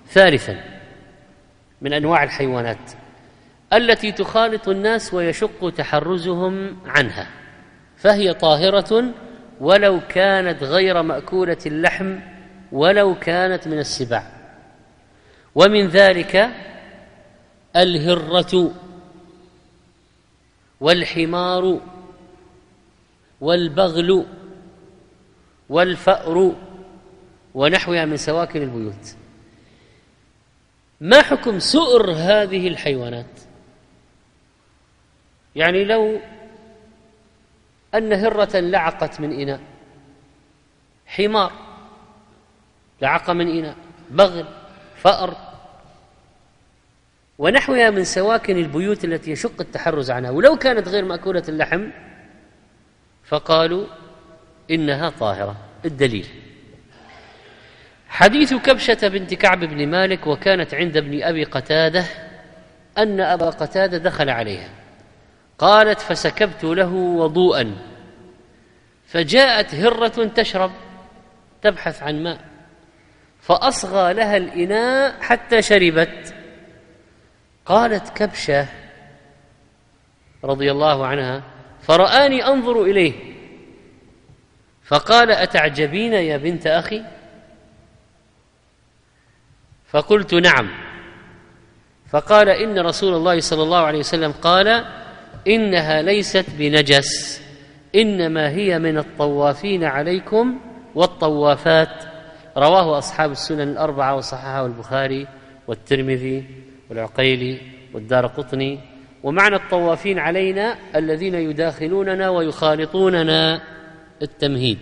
ثالثا من أنواع الحيوانات التي تخالط الناس ويشق تحرزهم عنها، فهي طاهرة ولو كانت غير مأكولة اللحم ولو كانت من السباع. ومن ذلك الهرة والحمار والبغل والفأر ونحوها من سواكن البيوت. ما حكم سؤر هذه الحيوانات؟ يعني لو أن هرة لعقت من إناء، حمار لعق من إناء، بغل، فأر ونحوها من سواكن البيوت التي يشق التحرز عنها، ولو كانت غير مأكولة اللحم فقالوا إنها طاهرة. الدليل حديث كبشة بنت كعب بن مالك وكانت عند ابن أبي قتادة أن أبا قتادة دخل عليها، قالت فسكبت له وضوءا فجاءت هرة تشرب تبحث عن ماء فأصغى لها الإناء حتى شربت. قالت كبشة رضي الله عنها فرآني أنظر إليه فقال أتعجبين يا بنت أخي؟ فقلت نعم. فقال إن رسول الله صلى الله عليه وسلم قال إنها ليست بنجس إنما هي من الطوافين عليكم والطوافات. رواه أصحاب السنن الأربعة وصححه البخاري والترمذي والعقيلي والدارقطني. ومعنى الطوافين علينا الذين يداخلوننا ويخالطوننا التمهيد.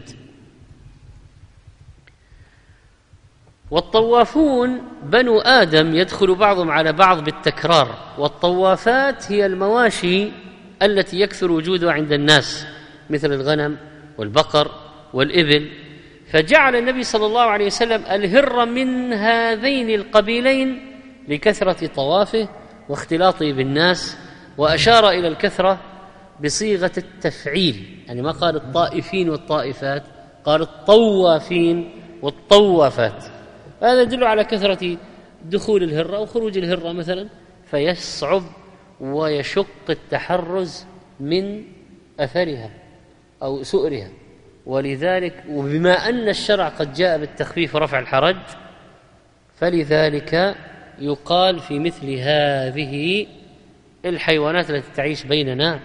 والطوافون بنو آدم يدخل بعضهم على بعض بالتكرار، والطوافات هي المواشي التي يكثر وجودها عند الناس مثل الغنم والبقر والإبل، فجعل النبي صلى الله عليه وسلم الهر من هذين القبيلين لكثرة طوافه واختلاطه بالناس، وأشار إلى الكثرة بصيغة التفعيل، يعني ما قال الطائفين والطائفات، قال الطوافين والطوافات. هذا يدل على كثرة دخول الهرة وخروج الهرة مثلا، فيصعب ويشق التحرز من أثرها أو سؤرها. ولذلك وبما أن الشرع قد جاء بالتخفيف ورفع الحرج فلذلك يقال في مثل هذه الحيوانات التي تعيش بيننا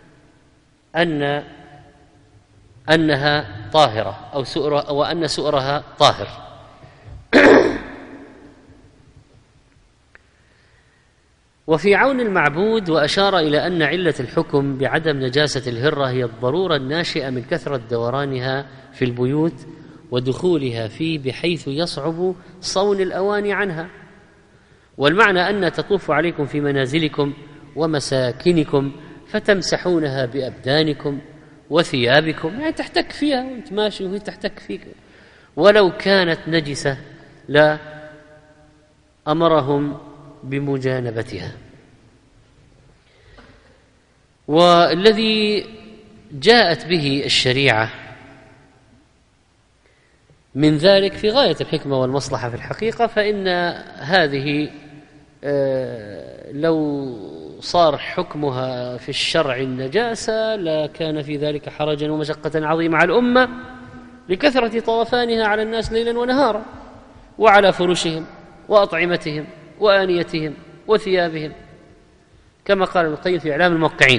أنها طاهرة أو سؤرها، وأن سؤرها طاهر. وفي عون المعبود وأشار إلى أن علة الحكم بعدم نجاسة الهرة هي الضرورة الناشئة من كثرة دورانها في البيوت ودخولها فيه بحيث يصعب صون الأواني عنها. والمعنى أن تطوف عليكم في منازلكم ومساكنكم فتمسحونها بأبدانكم وثيابكم، يعني تحتك فيها وانت ماشي وهي تحتك فيك، ولو كانت نجسة لا أمرهم بمجانبتها. والذي جاءت به الشريعة من ذلك في غاية الحكمة والمصلحة في الحقيقة، فإن هذه لو صار حكمها في الشرع النجاسة لا كان في ذلك حرجا ومشقة عظيمة على الأمة لكثرة طوفانها على الناس ليلا ونهارا وعلى فرشهم وأطعمتهم وآنيتهم وثيابهم، كما قال ابن القيم في إعلام الموقعين.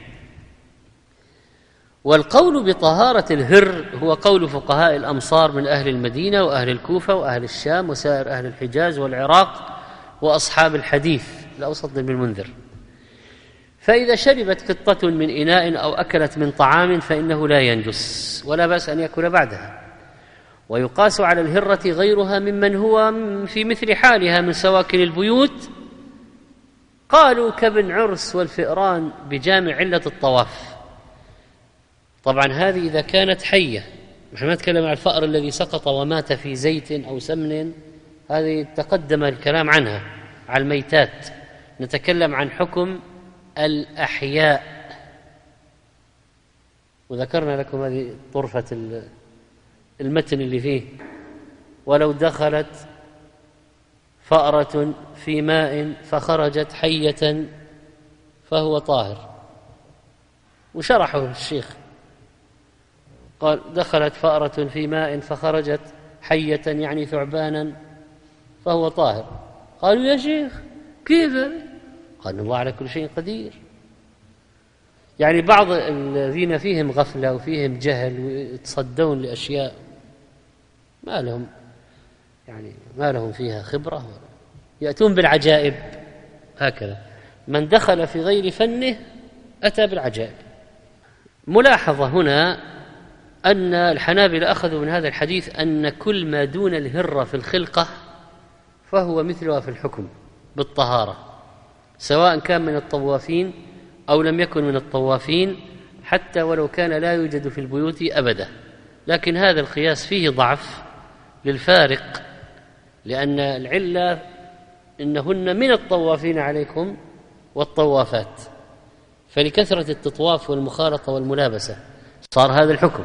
والقول بطهارة الهر هو قول فقهاء الأمصار من أهل المدينة وأهل الكوفة وأهل الشام وسائر أهل الحجاز والعراق وأصحاب الحديث الأوسط بن المنذر. فإذا شربت قطة من إناء أو أكلت من طعام فإنه لا ينجس ولا بأس أن يأكل بعدها. ويقاس على الهرة غيرها ممن هو في مثل حالها من سواكن البيوت، قالوا كابن عرس والفئران بجامع علة الطواف. طبعا هذه إذا كانت حية، نحن ما نتكلم عن الفأر الذي سقط ومات في زيت أو سمن، هذه تقدم الكلام عنها على الميتات. نتكلم عن حكم الأحياء، وذكرنا لكم هذه طرفة المتن اللي فيه. ولو دخلت فأرة في ماء فخرجت حية فهو طاهر. وشرحه الشيخ قال: دخلت فأرة في ماء فخرجت حية يعني ثعبانا فهو طاهر. قالوا: يا شيخ كيف؟ قال: الله على كل شيء قدير. يعني بعض الذين فيهم غفلة وفيهم جهل ويتصدون لأشياء ما لهم فيها خبرة، يأتون بالعجائب هكذا. من دخل في غير فنه أتى بالعجائب. ملاحظة هنا أن الحنابلة أخذوا من هذا الحديث أن كل ما دون الهرة في الخلقة فهو مثلها في الحكم بالطهارة، سواء كان من الطوافين أو لم يكن من الطوافين، حتى ولو كان لا يوجد في البيوت أبدا. لكن هذا القياس فيه ضعف للفارق، لأن العلة إنهن من الطوافين عليكم والطوافات، فلكثرة التطواف والمخالطة والملابسة صار هذا الحكم.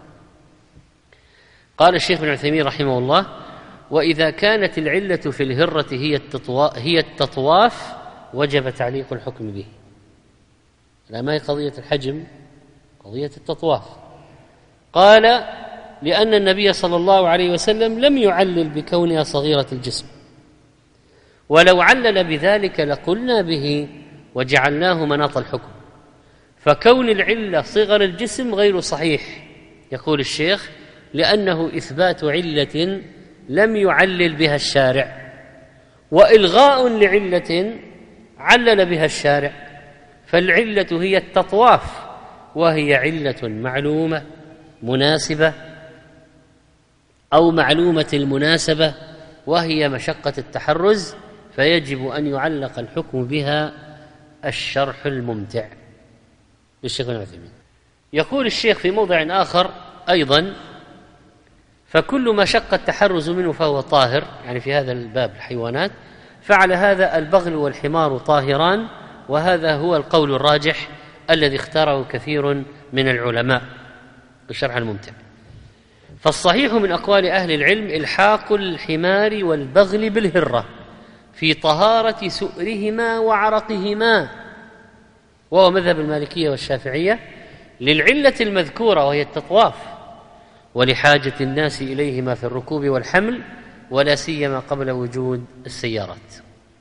قال الشيخ بن عثيمين رحمه الله: وإذا كانت العلة في الهرة هي التطواف وجب تعليق الحكم به. لا، ما هي قضية الحجم، قضية التطواف. قال: لأن النبي صلى الله عليه وسلم لم يعلل بكونها صغيرة الجسم، ولو علل بذلك لقلنا به وجعلناه مناط الحكم، فكون العلة صغر الجسم غير صحيح. يقول الشيخ: لأنه إثبات علة لم يعلل بها الشارع، وإلغاء لعلة علل بها الشارع، فالعلة هي التطواف، وهي علة معلومة مناسبة أو معلومة المناسبة، وهي مشقة التحرز، فيجب أن يعلق الحكم بها. الشرح الممتع للشيخ ابن عثيمين. يقول الشيخ في موضع آخر أيضا: فكل ما شق التحرز منه فهو طاهر، يعني في هذا الباب الحيوانات، فعلى هذا البغل والحمار طاهران، وهذا هو القول الراجح الذي اختاره كثير من العلماء. الشرح الممتع. فالصحيح من أقوال أهل العلم إلحاق الحمار والبغل بالهرة في طهارة سؤرهما وعرقهما، وهو مذهب المالكية والشافعية، للعلة المذكورة وهي التطواف، ولحاجة الناس إليهما في الركوب والحمل، ولا سيما قبل وجود السيارات.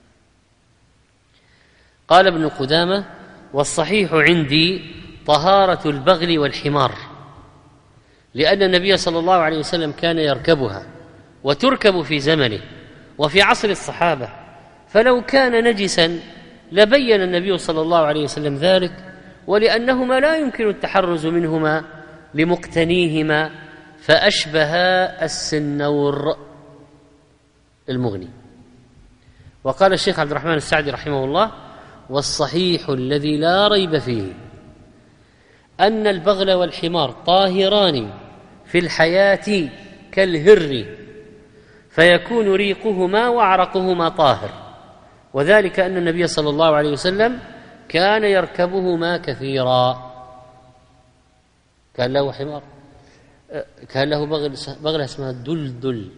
قال ابن قدامة: والصحيح عندي طهارة البغل والحمار، لأن النبي صلى الله عليه وسلم كان يركبها وتركب في زمنه وفي عصر الصحابة، فلو كان نجسا لبين النبي صلى الله عليه وسلم ذلك، ولأنهما لا يمكن التحرز منهما لمقتنيهما، فأشبه السنور المغني. وقال الشيخ عبد الرحمن السعدي رحمه الله: والصحيح الذي لا ريب فيه أن البغل والحمار طاهران في الحياة كالهر، فيكون ريقهما وعرقهما طاهر، وذلك أن النبي صلى الله عليه وسلم كان يركبهما كثيرا. كان له حمار، كان له بغلة اسمها دلدل،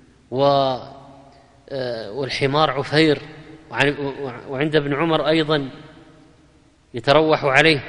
والحمار عفير، وعند ابن عمر أيضا يتروح عليه.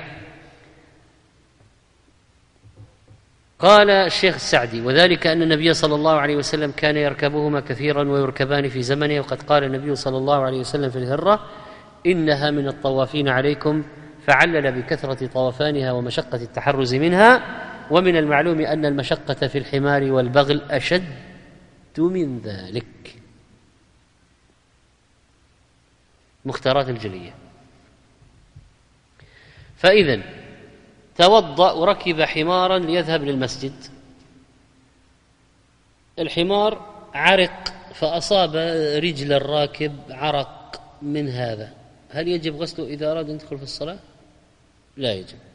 قال الشيخ السعدي: وذلك أن النبي صلى الله عليه وسلم كان يركبهما كثيرا ويركبان في زمنه، وقد قال النبي صلى الله عليه وسلم في الهرة: إنها من الطوافين عليكم، فعلل بكثرة طوفانها ومشقة التحرز منها. ومن المعلوم أن المشقة في الحمار والبغل أشد من ذلك. مختارات الجلية. فإذن توضأ وركب حمارا ليذهب للمسجد، الحمار عرق فأصاب رجل الراكب عرق من هذا، هل يجب غسله إذا أراد أن يدخل في الصلاة؟ لا يجب.